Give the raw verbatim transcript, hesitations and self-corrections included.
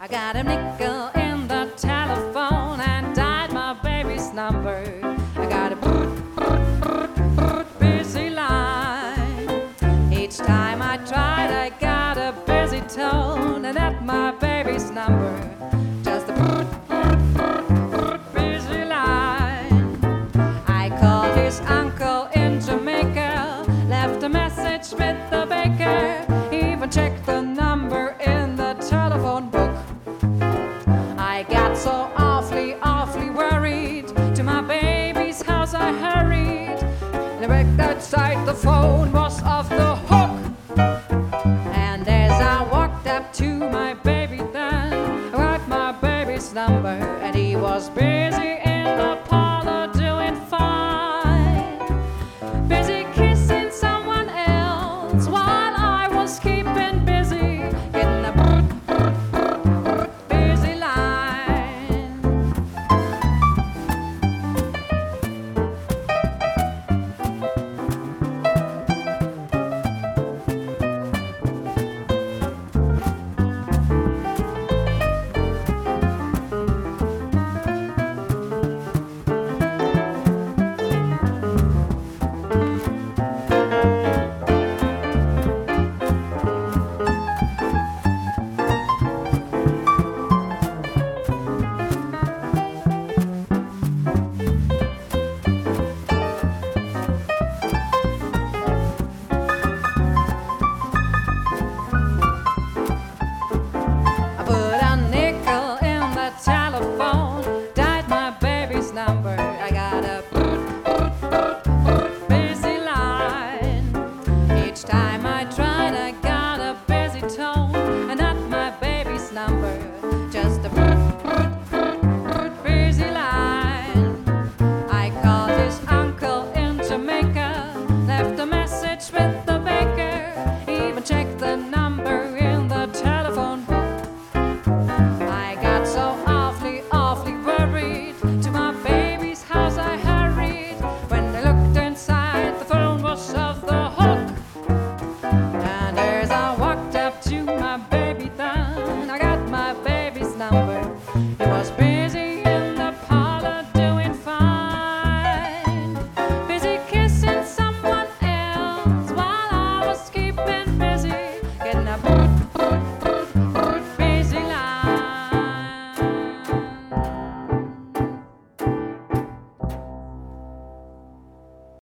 I got a nickel in the telephone and dialed my baby's number. I got a busy line. Each time I tried, I got a busy tone, and at my baby's number, just a busy line. I called his uncle in Jamaica, left a message with the baker, even checked the number in the telephone book. I got so awfully, awfully worried. To my baby's house I hurried, and the back outside the phone was off the hook. And as I walked up to my baby then, I got my baby's number, and he was busy in the parlor doing fine, busy kissing someone else while I was keeping busy in the busy line. I put a nickel in the telephone, dialed my baby's number. I got a busy line. Each time I tried, I got a busy tone, and not my baby's number, just a busy line. I called his uncle in Jamaica, left a message with